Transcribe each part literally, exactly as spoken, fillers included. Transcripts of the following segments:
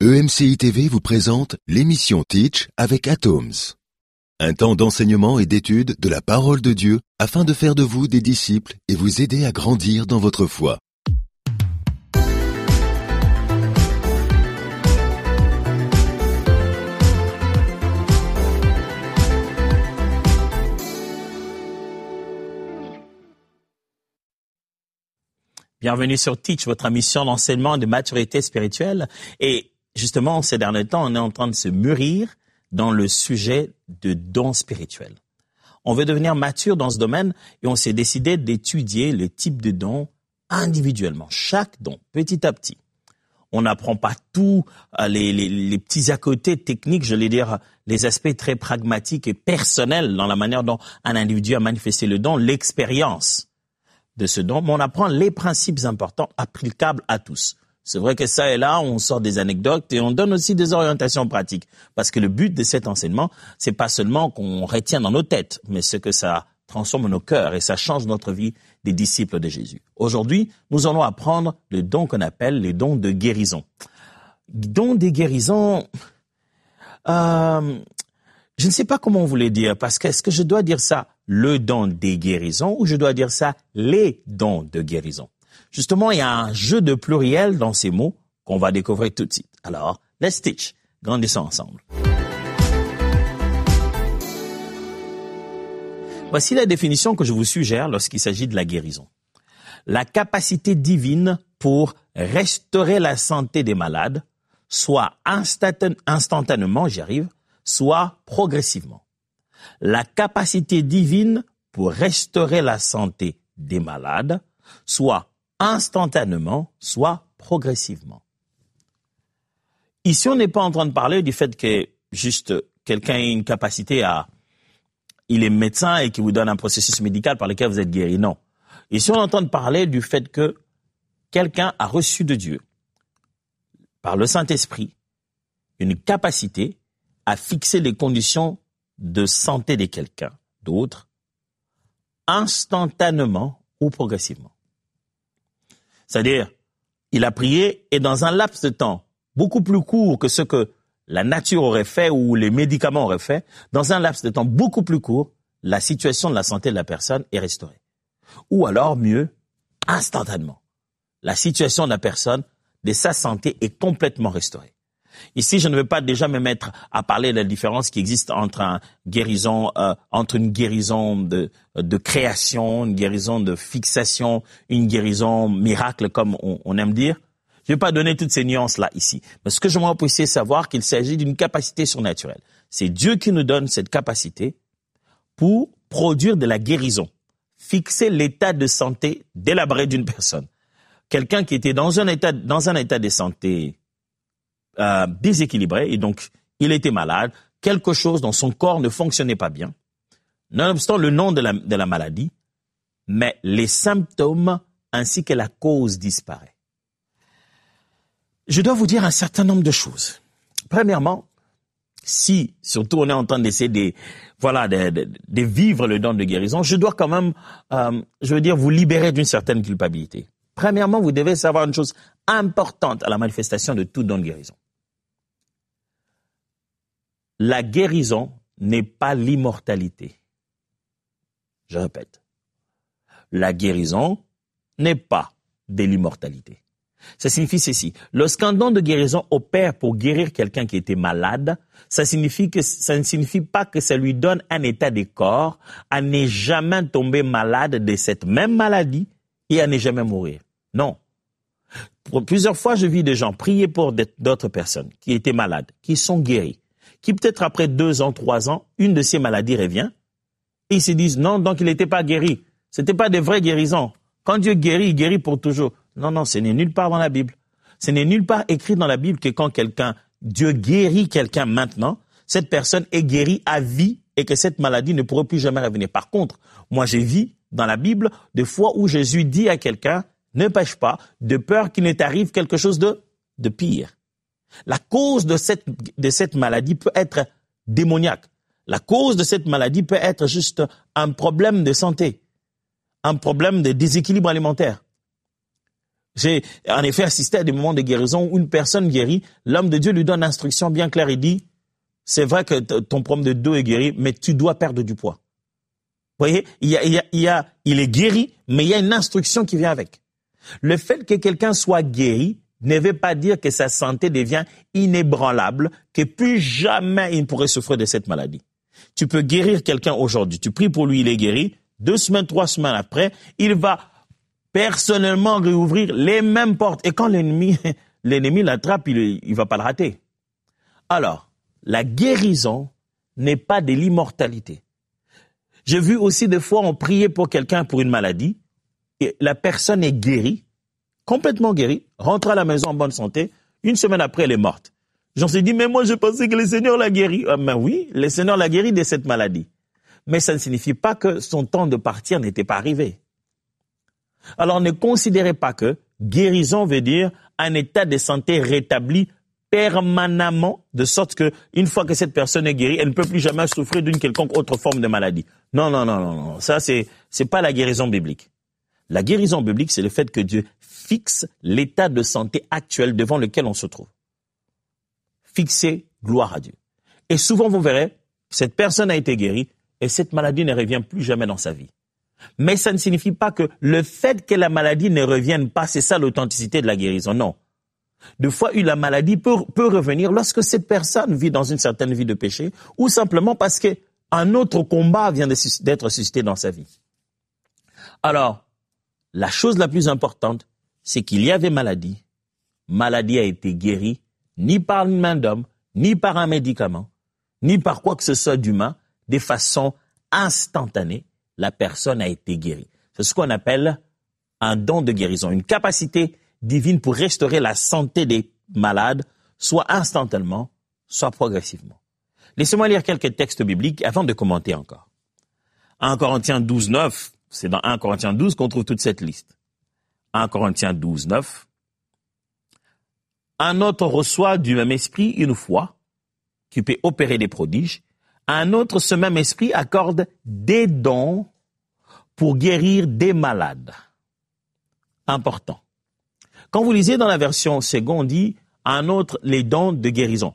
E M C I T V vous présente l'émission Teach avec Atoms. Un temps d'enseignement et d'étude de la parole de Dieu afin de faire de vous des disciples et vous aider à grandir dans votre foi. Bienvenue sur Teach, votre émission d'enseignement et de maturité spirituelle. Et justement, ces derniers temps, on est en train de se mûrir dans le sujet de dons spirituels. On veut devenir mature dans ce domaine et on s'est décidé d'étudier le type de dons individuellement, chaque don, petit à petit. On n'apprend pas tout, les, les, les petits à côté techniques, je vais dire, les aspects très pragmatiques et personnels dans la manière dont un individu a manifesté le don, l'expérience de ce don, mais on apprend les principes importants applicables à tous. C'est vrai que ça et là, on sort des anecdotes et on donne aussi des orientations pratiques. Parce que le but de cet enseignement, c'est pas seulement qu'on retienne dans nos têtes, mais c'est que ça transforme nos cœurs et ça change notre vie des disciples de Jésus. Aujourd'hui, nous allons apprendre le don qu'on appelle les dons de guérison. Dons des guérisons, euh, je ne sais pas comment vous les dire, parce que est-ce que je dois dire ça, le don des guérisons, ou je dois dire ça, les dons de guérison? Justement, il y a un jeu de pluriel dans ces mots qu'on va découvrir tout de suite. Alors, let's teach. Grandissons ensemble. Voici la définition que je vous suggère lorsqu'il s'agit de la guérison. La capacité divine pour restaurer la santé des malades, soit instant- instantanément, j'y arrive, soit progressivement. La capacité divine pour restaurer la santé des malades, soit instantanément, soit progressivement. Ici, on n'est pas en train de parler du fait que juste quelqu'un ait une capacité à... Il est médecin et qui vous donne un processus médical par lequel vous êtes guéri. Non. Ici, on est en train de parler du fait que quelqu'un a reçu de Dieu, par le Saint-Esprit, une capacité à fixer les conditions de santé de quelqu'un d'autre, instantanément ou progressivement. C'est-à-dire, il a prié et dans un laps de temps beaucoup plus court que ce que la nature aurait fait ou les médicaments auraient fait, dans un laps de temps beaucoup plus court, la situation de la santé de la personne est restaurée. Ou alors, mieux, instantanément. La situation de la personne, de sa santé est complètement restaurée. Ici, je ne veux pas déjà me mettre à parler de la différence qui existe entre un guérison, euh, entre une guérison de, de création, une guérison de fixation, une guérison miracle, comme on, on aime dire. Je ne vais pas donner toutes ces nuances-là ici. Mais ce que je veux essayer de savoir, qu'il s'agit d'une capacité surnaturelle. C'est Dieu qui nous donne cette capacité pour produire de la guérison, fixer l'état de santé délabré d'une personne. Quelqu'un qui était dans un état, dans un état de santé Euh, déséquilibré et donc il était malade, quelque chose dans son corps ne fonctionnait pas bien, nonobstant le nom de la, de la maladie, mais les symptômes ainsi que la cause disparaît. Je dois vous dire un certain nombre de choses. Premièrement, si surtout on est en train d'essayer de, voilà, de, de, de vivre le don de guérison, je dois quand même, euh, je veux dire, vous libérer d'une certaine culpabilité. Premièrement, vous devez savoir une chose importante à la manifestation de tout don de guérison. La guérison n'est pas l'immortalité. Je répète. La guérison n'est pas de l'immortalité. Ça signifie ceci. Lorsqu'un don de guérison opère pour guérir quelqu'un qui était malade, ça signifie que, ça ne signifie pas que ça lui donne un état de corps à ne jamais tomber malade de cette même maladie et à ne jamais mourir. Non. Pour plusieurs fois, je vis des gens prier pour d'autres personnes qui étaient malades, qui sont guéris, qui peut-être après deux ans, trois ans, une de ces maladies revient, et ils se disent non, donc il n'était pas guéri. C'était pas des vraies guérisons. Quand Dieu guérit, il guérit pour toujours. Non, non, ce n'est nulle part dans la Bible. Ce n'est nulle part écrit dans la Bible que quand quelqu'un, Dieu guérit quelqu'un maintenant, cette personne est guérie à vie et que cette maladie ne pourra plus jamais revenir. Par contre, moi j'ai vu dans la Bible des fois où Jésus dit à quelqu'un, ne pêche pas, de peur qu'il ne t'arrive quelque chose de, de pire. La cause de cette, de cette maladie peut être démoniaque. La cause de cette maladie peut être juste un problème de santé, un problème de déséquilibre alimentaire. J'ai en effet assisté à des moments de guérison où une personne guérit, l'homme de Dieu lui donne l'instruction bien claire et dit, c'est vrai que t- ton problème de dos est guéri, mais tu dois perdre du poids. Vous voyez, il y a, il y a, il y a, il est guéri, mais il y a une instruction qui vient avec. Le fait que quelqu'un soit guéri ne veut pas dire que sa santé devient inébranlable, que plus jamais il ne pourrait souffrir de cette maladie. Tu peux guérir quelqu'un aujourd'hui, tu pries pour lui, il est guéri, deux semaines, trois semaines après, il va personnellement réouvrir les mêmes portes. Et quand l'ennemi, l'ennemi l'attrape, il ne va pas le rater. Alors, la guérison n'est pas de l'immortalité. J'ai vu aussi des fois, on priait pour quelqu'un pour une maladie, et la personne est guérie, complètement guérie, rentre à la maison en bonne santé, une semaine après, elle est morte. J'en suis dit, mais moi, je pensais que le Seigneur l'a guéri. Ah, ben oui, le Seigneur l'a guéri de cette maladie. Mais ça ne signifie pas que son temps de partir n'était pas arrivé. Alors, ne considérez pas que guérison veut dire un état de santé rétabli permanemment, de sorte que une fois que cette personne est guérie, elle ne peut plus jamais souffrir d'une quelconque autre forme de maladie. Non, non, non, non, non. Ça, c'est, c'est pas la guérison biblique. La guérison biblique, c'est le fait que Dieu fixe l'état de santé actuel devant lequel on se trouve. Fixer, gloire à Dieu. Et souvent, vous verrez, cette personne a été guérie et cette maladie ne revient plus jamais dans sa vie. Mais ça ne signifie pas que le fait que la maladie ne revienne pas, c'est ça l'authenticité de la guérison. Non. Deux fois, la maladie peut, peut revenir lorsque cette personne vit dans une certaine vie de péché ou simplement parce qu'un autre combat vient d'être suscité dans sa vie. Alors, la chose la plus importante, c'est qu'il y avait maladie. Maladie a été guérie, ni par une main d'homme, ni par un médicament, ni par quoi que ce soit d'humain, de façon instantanée, la personne a été guérie. C'est ce qu'on appelle un don de guérison, une capacité divine pour restaurer la santé des malades, soit instantanément, soit progressivement. Laissez-moi lire quelques textes bibliques avant de commenter encore. un Corinthiens douze, neuf, c'est dans un Corinthiens douze qu'on trouve toute cette liste. un Corinthiens douze, neuf. Un autre reçoit du même esprit une foi qui peut opérer des prodiges. Un autre, ce même esprit, accorde des dons pour guérir des malades. Important. Quand vous lisez dans la version seconde, on dit un autre, les dons de guérison.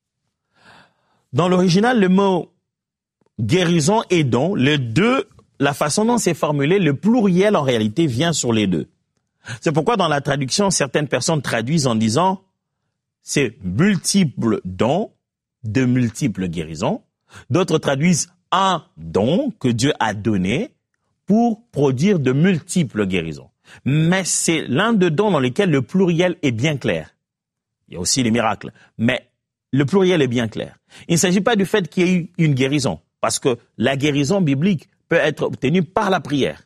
Dans l'original, le mot guérison et don, les deux, la façon dont c'est formulé, le pluriel en réalité vient sur les deux. C'est pourquoi dans la traduction, certaines personnes traduisent en disant c'est multiples dons de multiples guérisons. D'autres traduisent un don que Dieu a donné pour produire de multiples guérisons. Mais c'est l'un de dons dans lesquels le pluriel est bien clair. Il y a aussi les miracles, mais le pluriel est bien clair. Il ne s'agit pas du fait qu'il y ait eu une guérison, parce que la guérison biblique peut être obtenue par la prière.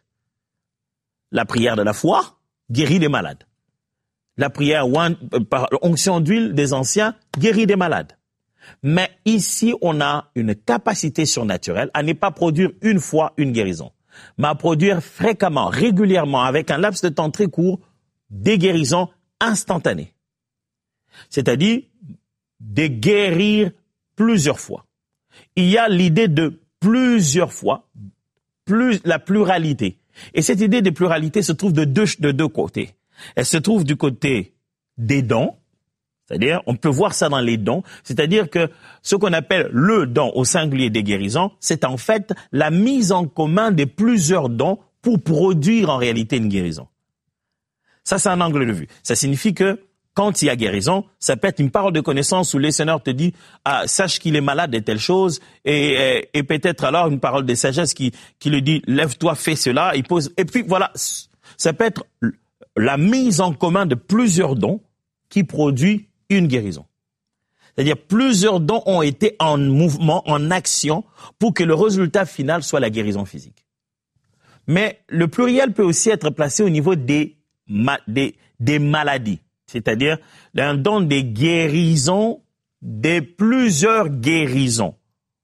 La prière de la foi guérit les malades. La prière par onction d'huile des anciens guérit des malades. Mais ici, on a une capacité surnaturelle à ne pas produire une fois une guérison, mais à produire fréquemment, régulièrement, avec un laps de temps très court, des guérisons instantanées. C'est-à-dire de guérir plusieurs fois. Il y a l'idée de plusieurs fois, plus la pluralité. Et cette idée de pluralité se trouve de deux, de deux côtés. Elle se trouve du côté des dons, c'est-à-dire, on peut voir ça dans les dons, c'est-à-dire que ce qu'on appelle le don au singulier des guérisons, c'est en fait la mise en commun de plusieurs dons pour produire en réalité une guérison. Ça, c'est un angle de vue. Ça signifie que quand il y a guérison, ça peut être une parole de connaissance où le Seigneur te dit ah, « sache qu'il est malade de telle chose » et, et, et peut-être alors une parole de sagesse qui, qui lui dit « lève-toi, fais cela ». Il pose et puis voilà, ça peut être la mise en commun de plusieurs dons qui produit une guérison. C'est-à-dire plusieurs dons ont été en mouvement, en action, pour que le résultat final soit la guérison physique. Mais le pluriel peut aussi être placé au niveau des, ma- des, des maladies. C'est-à-dire un don des guérisons, des plusieurs guérisons.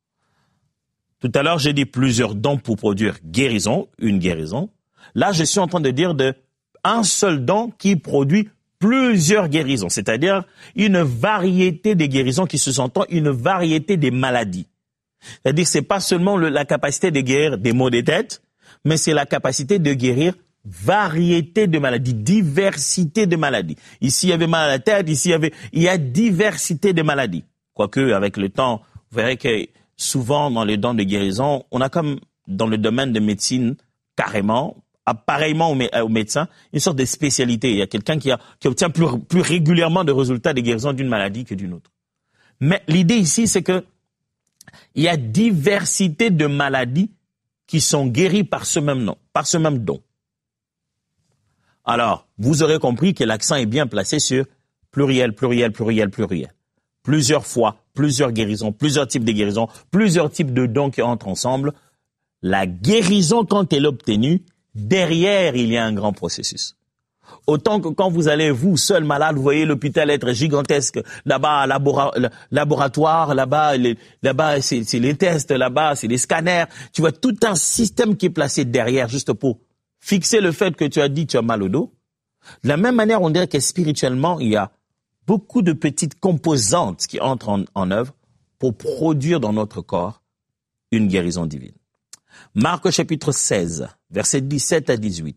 Tout à l'heure, j'ai dit plusieurs dons pour produire guérison, une guérison. Là, je suis en train de dire de un seul don qui produit plusieurs guérisons, c'est-à-dire une variété des guérisons qui se s'entend, une variété des maladies. C'est-à-dire que c'est pas seulement le, la capacité de guérir des maux de tête, mais c'est la capacité de guérir variété de maladies, diversité de maladies. Ici, il y avait mal à la tête, ici, il y avait, il y a diversité de maladies. Quoique, avec le temps, vous verrez que souvent, dans les dons de guérison, on a comme, dans le domaine de médecine, carrément, pareillement aux médecins, une sorte de spécialité. Il y a quelqu'un qui, a, qui obtient plus, plus régulièrement de résultats de guérison d'une maladie que d'une autre. Mais l'idée ici, c'est que il y a diversité de maladies qui sont guéries par ce même nom, par ce même don. Alors, vous aurez compris que l'accent est bien placé sur pluriel, pluriel, pluriel, pluriel. Plusieurs fois, plusieurs guérisons, plusieurs types de guérisons, plusieurs types de dons qui entrent ensemble. La guérison, quand elle est obtenue, derrière, il y a un grand processus. Autant que quand vous allez, vous, seul malade, vous voyez l'hôpital être gigantesque. Là-bas, labora, laboratoire, là-bas, les, là-bas, c'est, c'est les tests, là-bas, c'est les scanners. Tu vois tout un système qui est placé derrière juste pour fixer le fait que tu as dit que tu as mal au dos. De la même manière, on dirait que spirituellement, il y a beaucoup de petites composantes qui entrent en, en œuvre pour produire dans notre corps une guérison divine. Marc chapitre seize, versets dix-sept à dix-huit.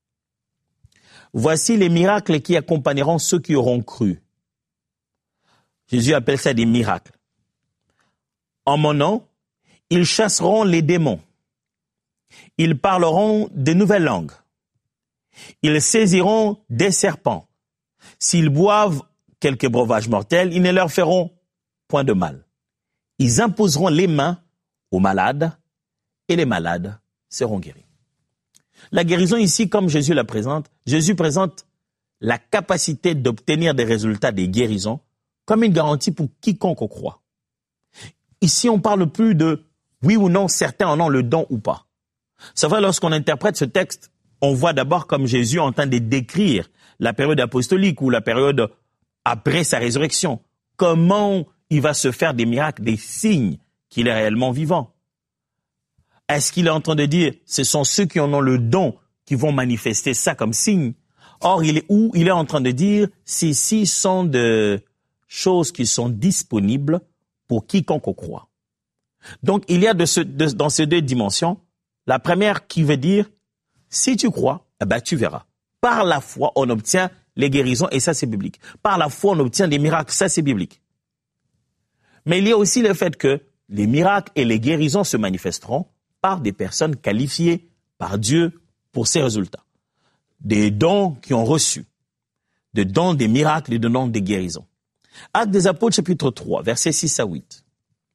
Voici les miracles qui accompagneront ceux qui auront cru. Jésus appelle ça des miracles. En mon nom, ils chasseront les démons. Ils parleront de nouvelles langues. Ils saisiront des serpents. S'ils boivent quelques breuvages mortels, ils ne leur feront point de mal. Ils imposeront les mains aux malades et les malades seront guéris. La guérison ici, comme Jésus la présente, Jésus présente la capacité d'obtenir des résultats des guérisons comme une garantie pour quiconque croit. Ici, on parle plus de oui ou non, certains en ont le don ou pas. C'est vrai, lorsqu'on interprète ce texte, on voit d'abord comme Jésus en train de décrire la période apostolique ou la période après sa résurrection. Comment il va se faire des miracles, des signes qu'il est réellement vivant. Est-ce qu'il est en train de dire, ce sont ceux qui en ont le don qui vont manifester ça comme signe? Or, il est où? Il est en train de dire, ceci sont de choses qui sont disponibles pour quiconque croit. Donc, il y a de ce, de, dans ces deux dimensions, la première qui veut dire, si tu crois, eh ben, tu verras. Par la foi, on obtient les guérisons et ça, c'est biblique. Par la foi, on obtient des miracles, ça, c'est biblique. Mais il y a aussi le fait que les miracles et les guérisons se manifesteront par des personnes qualifiées par Dieu pour ces résultats. Des dons qui ont reçu, des dons des miracles et des dons des guérisons. Actes des Apôtres, chapitre trois, versets six à huit.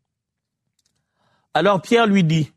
Alors Pierre lui dit,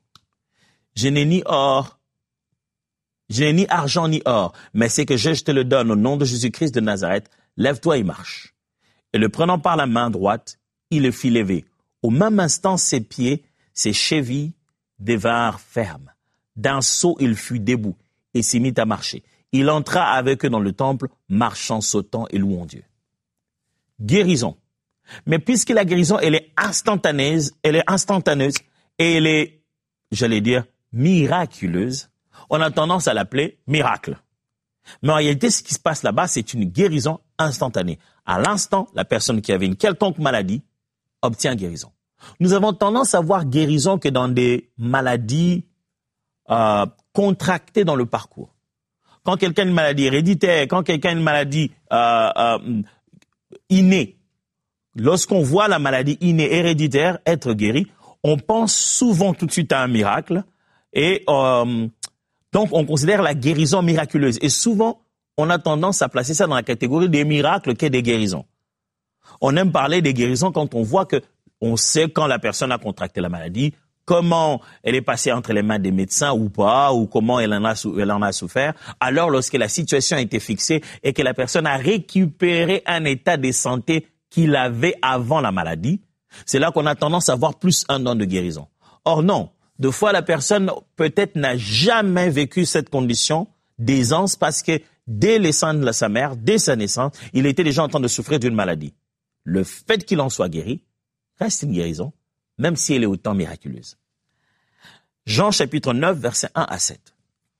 je n'ai ni or, je n'ai ni argent ni or, mais c'est que je, je te le donne au nom de Jésus-Christ de Nazareth, lève-toi et marche. Et le prenant par la main droite, il le fit lever. Au même instant, ses pieds, ses chevilles, devinrent fermes. D'un saut, il fut debout et s'y mit à marcher. Il entra avec eux dans le temple, marchant, sautant et louant Dieu. Guérison. Mais puisque la guérison, elle est instantanée, elle est instantaneuse et elle est, j'allais dire, miraculeuse, on a tendance à l'appeler miracle. Mais en réalité, ce qui se passe là-bas, c'est une guérison instantanée. À l'instant, la personne qui avait une quelconque maladie obtient guérison. Nous avons tendance à voir guérison que dans des maladies euh, contractées dans le parcours. Quand quelqu'un a une maladie héréditaire, quand quelqu'un a une maladie euh, euh, innée, lorsqu'on voit la maladie innée héréditaire être guérie, on pense souvent tout de suite à un miracle et euh, donc on considère la guérison miraculeuse. Et souvent, on a tendance à placer ça dans la catégorie des miracles qu'est des guérisons. On aime parler des guérisons quand on voit que on sait quand la personne a contracté la maladie, comment elle est passée entre les mains des médecins ou pas, ou comment elle en a, elle en a souffert. Alors, lorsque la situation a été fixée et que la personne a récupéré un état de santé qu'il avait avant la maladie, c'est là qu'on a tendance à voir plus un don de guérison. Or non, deux fois la personne peut-être n'a jamais vécu cette condition d'aisance parce que dès le sein de sa mère, dès sa naissance, il était déjà en train de souffrir d'une maladie. Le fait qu'il en soit guéri reste une guérison, même si elle est autant miraculeuse. Jean chapitre neuf, versets un à sept.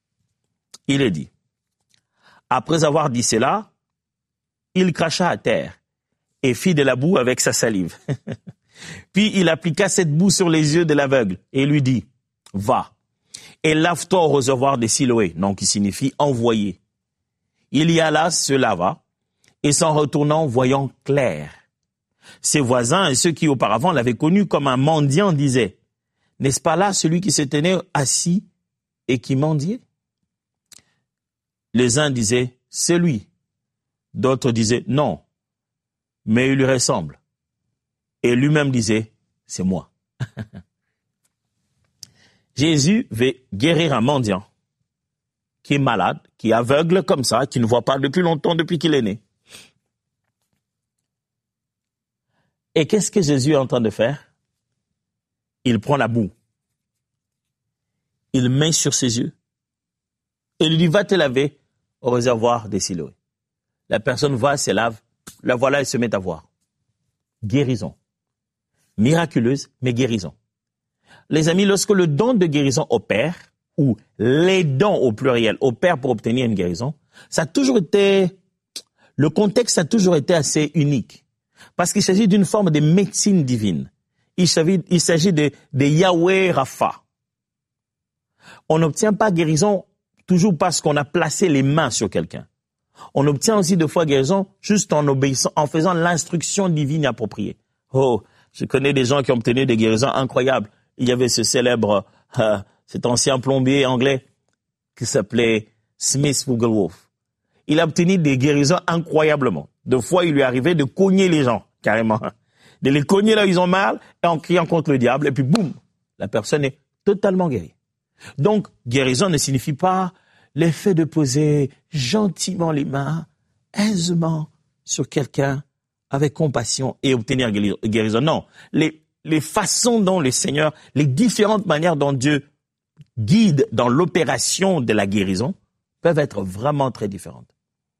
Il est dit, après avoir dit cela, il cracha à terre et fit de la boue avec sa salive. Puis il appliqua cette boue sur les yeux de l'aveugle et lui dit, va et lave-toi au réservoir des Siloé, donc qui signifie envoyé. Il y alla, se lava, et s'en retournant, voyant clair. Ses voisins et ceux qui auparavant l'avaient connu comme un mendiant disaient, « N'est-ce pas là celui qui se tenait assis et qui mendiait ?» Les uns disaient, « C'est lui. » D'autres disaient, « Non, mais il lui ressemble. » Et lui-même disait, « C'est moi. » Jésus veut guérir un mendiant qui est malade, qui est aveugle comme ça, qui ne voit pas depuis longtemps, depuis qu'il est né. Et qu'est-ce que Jésus est en train de faire? Il prend la boue, il met sur ses yeux, et il lui dit, va te laver au réservoir des Siloé. La personne va, se lave, la voilà, elle se met à voir. Guérison. Miraculeuse, mais guérison. Les amis, lorsque le don de guérison opère, ou les dons au pluriel opèrent pour obtenir une guérison, ça a toujours été, le contexte a toujours été assez unique. Parce qu'il s'agit d'une forme de médecine divine. Il s'agit, il s'agit de, de Yahweh Rapha. On n'obtient pas guérison toujours parce qu'on a placé les mains sur quelqu'un. On obtient aussi deux fois guérison juste en obéissant, en faisant l'instruction divine appropriée. Oh, je connais des gens qui ont obtenu des guérisons incroyables. Il y avait ce célèbre, euh, cet ancien plombier anglais qui s'appelait Smith Wigglesworth. Il a obtenu des guérisons incroyablement. Deux fois, il lui arrivait de cogner les gens, carrément. De les cogner là où ils ont mal, et en criant contre le diable, et puis boum, la personne est totalement guérie. Donc, guérison ne signifie pas l'effet de poser gentiment les mains, aisément, sur quelqu'un, avec compassion, et obtenir guérison. Non, les, les façons dont le Seigneur, les différentes manières dont Dieu guide dans l'opération de la guérison, peuvent être vraiment très différentes.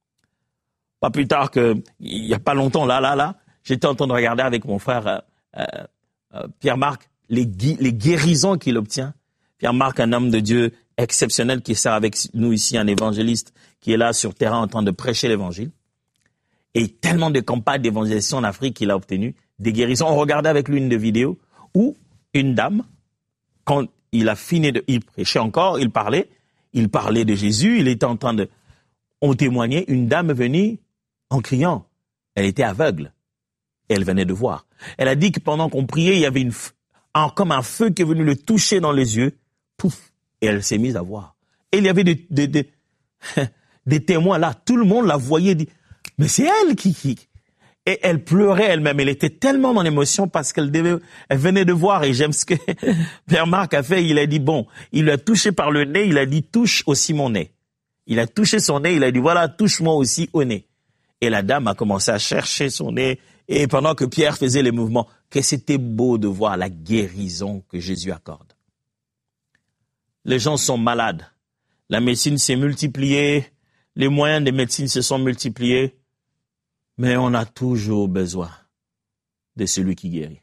Pas plus tard que, il y a pas longtemps, là, là, là, j'étais en train de regarder avec mon frère euh, euh, Pierre-Marc les, gui- les guérisons qu'il obtient. Pierre-Marc, un homme de Dieu exceptionnel qui sert avec nous ici, un évangéliste qui est là sur terrain en train de prêcher l'évangile. Et tellement de campagnes d'évangélisation en Afrique qu'il a obtenu, des guérisons. On regardait avec lui une de vidéos où une dame, quand il a fini de, il prêchait encore, il parlait, il parlait de Jésus, il était en train de, on témoignait, une dame est venue en criant. Elle était aveugle. Et elle venait de voir. Elle a dit que pendant qu'on priait, il y avait une, un, comme un feu qui est venu le toucher dans les yeux. Pouf. Et elle s'est mise à voir. Et il y avait des, des, des, des témoins là. Tout le monde la voyait. Dit, mais c'est elle qui, qui. Et elle pleurait elle-même. Elle était tellement dans l'émotion parce qu'elle devait, elle venait de voir. Et j'aime ce que Père Marc a fait. Il a dit, bon, il l'a touché par le nez. Il a dit, touche aussi mon nez. Il a touché son nez. Il a dit, voilà, touche-moi aussi au nez. Et la dame a commencé à chercher son nez. Et pendant que Pierre faisait les mouvements, que c'était beau de voir la guérison que Jésus accorde. Les gens sont malades. La médecine s'est multipliée. Les moyens de médecine se sont multipliés. Mais on a toujours besoin de celui qui guérit.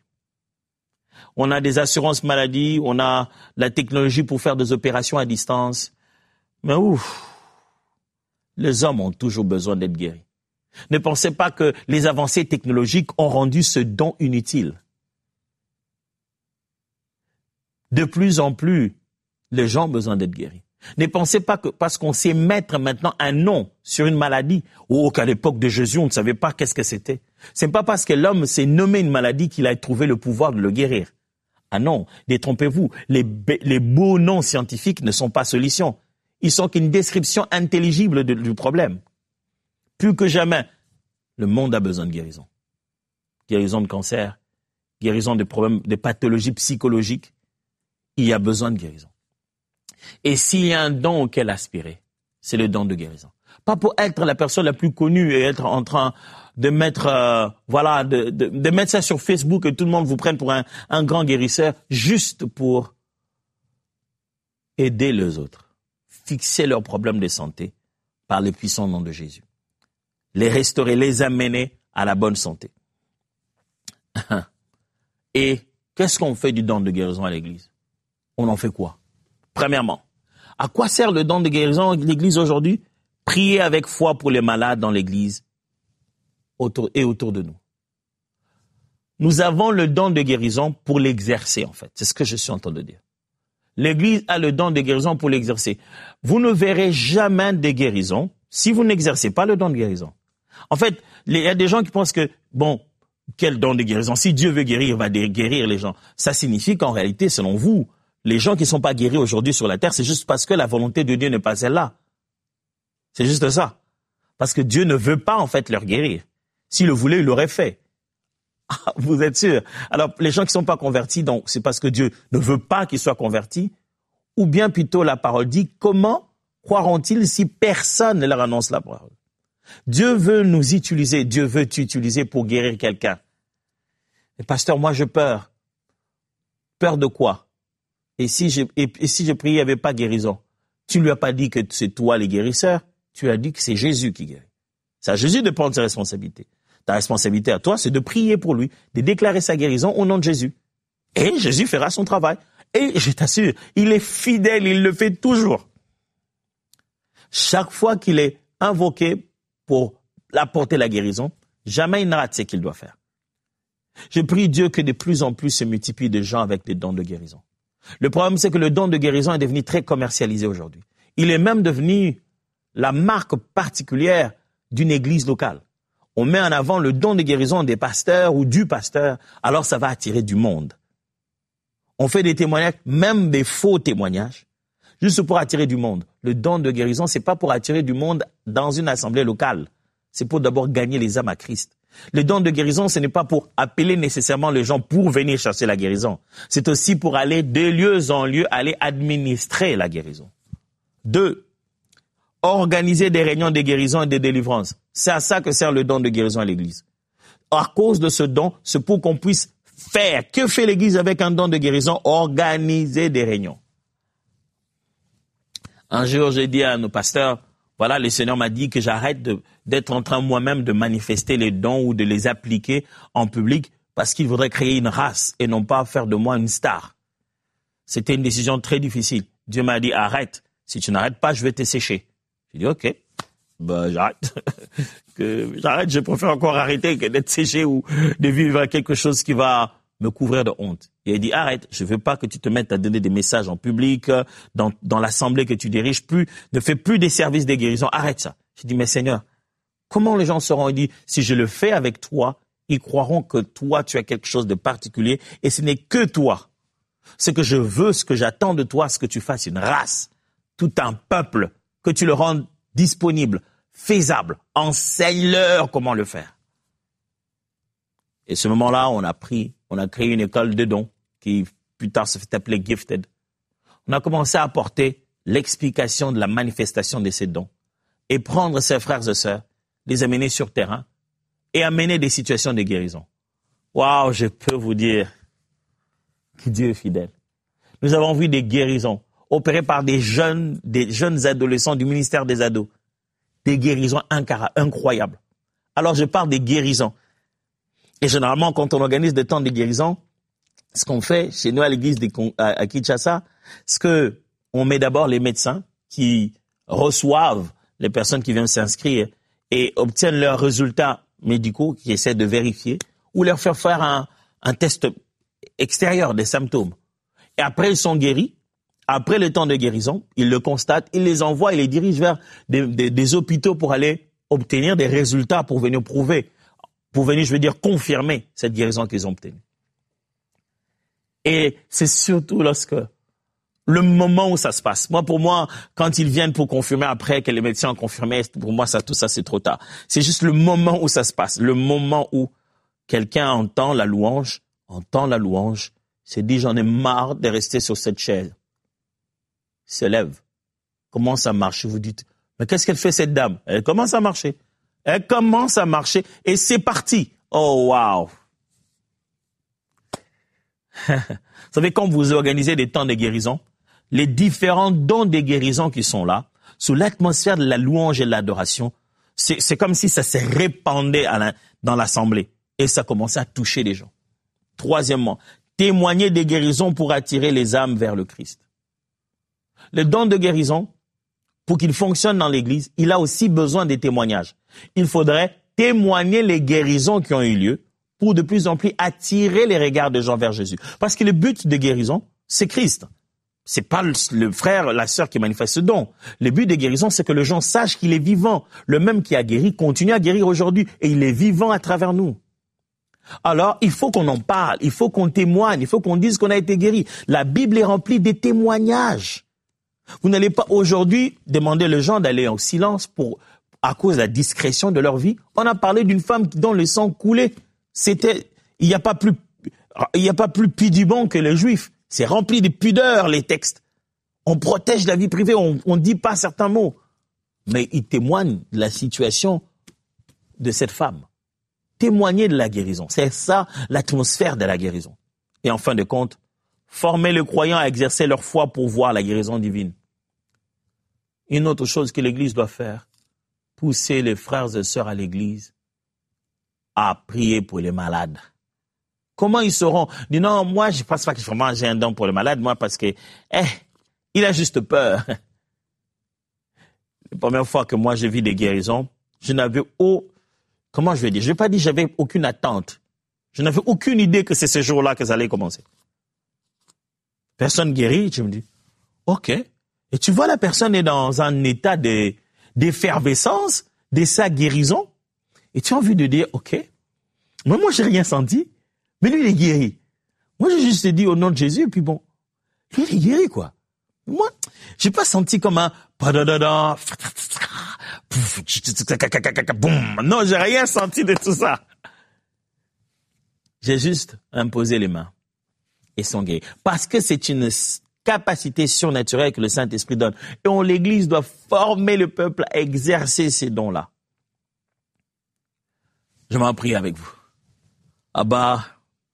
On a des assurances maladie. On a la technologie pour faire des opérations à distance. Mais ouf, les hommes ont toujours besoin d'être guéris. Ne pensez pas que les avancées technologiques ont rendu ce don inutile. De plus en plus, les gens ont besoin d'être guéris. Ne pensez pas que parce qu'on sait mettre maintenant un nom sur une maladie, ou qu'à l'époque de Jésus, on ne savait pas qu'est-ce que c'était. C'est pas parce que l'homme s'est nommé une maladie qu'il a trouvé le pouvoir de le guérir. Ah non, détrompez-vous, les, les beaux noms scientifiques ne sont pas solutions. Ils sont qu'une description intelligible de, du problème. Plus que jamais, le monde a besoin de guérison. Guérison de cancer, guérison de problèmes, de pathologies psychologiques. Il y a besoin de guérison. Et s'il y a un don auquel aspirer, c'est le don de guérison. Pas pour être la personne la plus connue et être en train de mettre, euh, voilà, de, de, de mettre ça sur Facebook et tout le monde vous prenne pour un, un grand guérisseur, juste pour aider les autres, fixer leurs problèmes de santé par le puissant nom de Jésus. Les restaurer, les amener à la bonne santé. Et qu'est-ce qu'on fait du don de guérison à l'Église? On en fait quoi? Premièrement, à quoi sert le don de guérison à l'Église aujourd'hui? Prier avec foi pour les malades dans l'Église autour, et autour de nous. Nous avons le don de guérison pour l'exercer, en fait. C'est ce que je suis en train de dire. l'Église a le don de guérison pour l'exercer. Vous ne verrez jamais de guérison si vous n'exercez pas le don de guérison. En fait, il y a des gens qui pensent que, bon, quel don de guérison? Si Dieu veut guérir, il va guérir les gens. Ça signifie qu'en réalité, selon vous, les gens qui ne sont pas guéris aujourd'hui sur la terre, c'est juste parce que la volonté de Dieu n'est pas celle-là. C'est juste ça. Parce que Dieu ne veut pas, en fait, leur guérir. S'il le voulait, il l'aurait fait. Vous êtes sûr? Alors, les gens qui ne sont pas convertis, donc, c'est parce que Dieu ne veut pas qu'ils soient convertis, ou bien plutôt la parole dit, comment croiront-ils si personne ne leur annonce la parole? Dieu veut nous utiliser, Dieu veut t'utiliser pour guérir quelqu'un. Et pasteur, moi, j'ai peur. Peur de quoi? Et si je, et, et si je priais, il n'y avait pas guérison? Tu ne lui as pas dit que c'est toi les guérisseurs, tu lui as dit que c'est Jésus qui guérit. C'est à Jésus de prendre ses responsabilités. Ta responsabilité à toi, c'est de prier pour lui, de déclarer sa guérison au nom de Jésus. Et Jésus fera son travail. Et je t'assure, il est fidèle, il le fait toujours. Chaque fois qu'il est invoqué pour apporter la guérison, jamais il ne rate ce qu'il doit faire. Je prie Dieu que de plus en plus se multiplient de gens avec des dons de guérison. Le problème, c'est que le don de guérison est devenu très commercialisé aujourd'hui. Il est même devenu la marque particulière d'une église locale. On met en avant le don de guérison des pasteurs ou du pasteur, alors ça va attirer du monde. On fait des témoignages, même des faux témoignages, juste pour attirer du monde. Le don de guérison, c'est pas pour attirer du monde dans une assemblée locale. C'est pour d'abord gagner les âmes à Christ. Le don de guérison, ce n'est pas pour appeler nécessairement les gens pour venir chercher la guérison. C'est aussi pour aller de lieu en lieu, aller administrer la guérison. Deux, organiser des réunions de guérison et de délivrance. C'est à ça que sert le don de guérison à l'Église. À cause de ce don, c'est pour qu'on puisse faire. Que fait l'Église avec un don de guérison? Organiser des réunions. Un jour, j'ai dit à nos pasteurs, voilà, le Seigneur m'a dit que j'arrête de, d'être en train moi-même de manifester les dons ou de les appliquer en public parce qu'il voudrait créer une race et non pas faire de moi une star. C'était une décision très difficile. Dieu m'a dit, arrête. Si tu n'arrêtes pas, je vais te sécher. J'ai dit, ok, ben, j'arrête. que, j'arrête, je préfère encore arrêter que d'être séché ou de vivre quelque chose qui va me couvrir de honte. Il a dit, arrête, je veux pas que tu te mettes à donner des messages en public, dans, dans l'assemblée que tu diriges, plus, ne fais plus des services de guérison, arrête ça. J'ai dit, mais Seigneur, comment les gens sauront? Il dit, si je le fais avec toi, ils croiront que toi, tu as quelque chose de particulier et ce n'est que toi. Ce que je veux, ce que j'attends de toi, c'est que tu fasses une race, tout un peuple, que tu le rendes disponible, faisable. Enseigne-leur comment le faire. Et ce moment-là, on a pris, on a créé une école de dons qui plus tard se fait appeler Gifted. On a commencé à apporter l'explication de la manifestation de ces dons et prendre ses frères et sœurs, les amener sur terrain et amener des situations de guérison. Waouh, je peux vous dire que Dieu est fidèle. Nous avons vu des guérisons opérées par des jeunes, des jeunes adolescents du ministère des ados. Des guérisons incroyables. Alors je parle des guérisons. Et généralement, quand on organise des temps de guérison, ce qu'on fait chez nous à l'église à Kinshasa, c'est que on met d'abord les médecins qui reçoivent les personnes qui viennent s'inscrire et obtiennent leurs résultats médicaux, qui essaient de vérifier, ou leur faire faire un, un test extérieur des symptômes. Et après, ils sont guéris. Après le temps de guérison, ils le constatent, ils les envoient, ils les dirigent vers des, des, des hôpitaux pour aller obtenir des résultats, pour venir prouver, pour venir, je veux dire, confirmer cette guérison qu'ils ont obtenue. Et c'est surtout lorsque, le moment où ça se passe. Moi, pour moi, quand ils viennent pour confirmer après que les médecins ont confirmé, pour moi, ça, tout ça, c'est trop tard. C'est juste le moment où ça se passe, le moment où quelqu'un entend la louange, entend la louange, se dit, j'en ai marre de rester sur cette chaise. Se lève, commence à marcher. Vous dites, mais qu'est-ce qu'elle fait cette dame? Elle commence à marcher. Elle commence à marcher et c'est parti. Oh, wow. Vous savez, quand vous organisez des temps de guérison, les différents dons de guérison qui sont là, sous l'atmosphère de la louange et de l'adoration, c'est, c'est comme si ça se répandait à la, dans l'assemblée et ça commençait à toucher les gens. Troisièmement, témoigner des guérisons pour attirer les âmes vers le Christ. Le don de guérison, pour qu'il fonctionne dans l'Église, il a aussi besoin des témoignages. Il faudrait témoigner les guérisons qui ont eu lieu pour de plus en plus attirer les regards des gens vers Jésus. Parce que le but de guérison, c'est Christ. C'est pas le, le frère, la sœur qui manifeste ce don. Le but des guérisons, c'est que le gens sache qu'il est vivant. Le même qui a guéri continue à guérir aujourd'hui et il est vivant à travers nous. Alors, il faut qu'on en parle, il faut qu'on témoigne, il faut qu'on dise qu'on a été guéri. La Bible est remplie des témoignages. Vous n'allez pas aujourd'hui demander aux gens d'aller en silence pour, à cause de la discrétion de leur vie. On a parlé d'une femme dont le sang coulait. C'était, il n'y a pas plus, il n'y a pas plus pudibond que les Juifs. C'est rempli de pudeur, les textes. On protège la vie privée, on ne dit pas certains mots. Mais ils témoignent de la situation de cette femme. Témoigner de la guérison. C'est ça l'atmosphère de la guérison. Et en fin de compte, former les croyants à exercer leur foi pour voir la guérison divine. Une autre chose que l'Église doit faire, pousser les frères et sœurs à l'Église à prier pour les malades. Comment ils sauront? Dis non, moi je ne pense pas que vraiment j'ai un don pour les malades, moi parce que, eh, il a juste peur. La première fois que moi j'ai vu des guérisons, je n'avais au, comment je vais dire, je ne vais pas dire que j'avais aucune attente. Je n'avais aucune idée que c'est ce jour-là que ça allait commencer. Personne guérit, je me dis, ok. Et tu vois, la personne est dans un état de, d'effervescence, de sa guérison, et tu as envie de dire, ok, moi, moi, j'ai rien senti, mais lui, il est guéri. Moi, j'ai juste dit au nom de Jésus, et puis bon, lui, il est guéri, quoi. Moi, j'ai pas senti comme un, non, j'ai rien senti de tout ça. J'ai juste imposé les mains. Et sont guéris. Parce que c'est une capacité surnaturelle que le Saint-Esprit donne. Et on, l'Église doit former le peuple à exercer ces dons-là. Je m'en prie avec vous. Abba,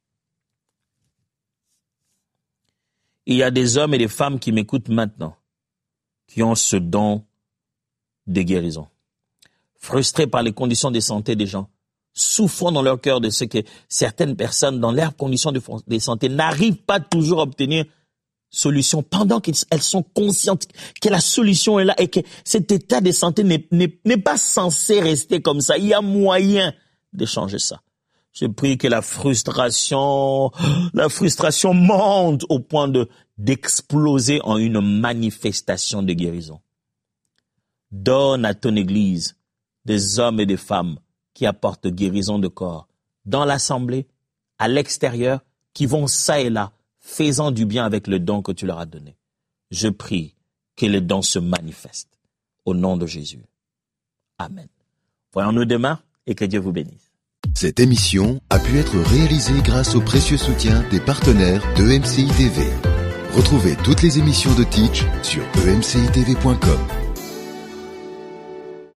il y a des hommes et des femmes qui m'écoutent maintenant, qui ont ce don de guérison. Frustrés par les conditions de santé des gens, souffrant dans leur cœur de ce que certaines personnes, dans leurs conditions de, de santé, n'arrivent pas toujours à obtenir solution pendant qu'elles sont conscientes que la solution est là et que cet état de santé n'est, n'est, n'est pas censé rester comme ça. Il y a moyen de changer ça. Je prie que la frustration, la frustration monte au point de, d'exploser en une manifestation de guérison. Donne à ton Église des hommes et des femmes qui apportent guérison de corps, dans l'assemblée, à l'extérieur, qui vont ça et là, faisant du bien avec le don que tu leur as donné. Je prie que le don se manifeste. Au nom de Jésus. Amen. Voyons-nous demain et que Dieu vous bénisse. Cette émission a pu être réalisée grâce au précieux soutien des partenaires de E M C I T V. Retrouvez toutes les émissions de Teach sur e m c i t v point com.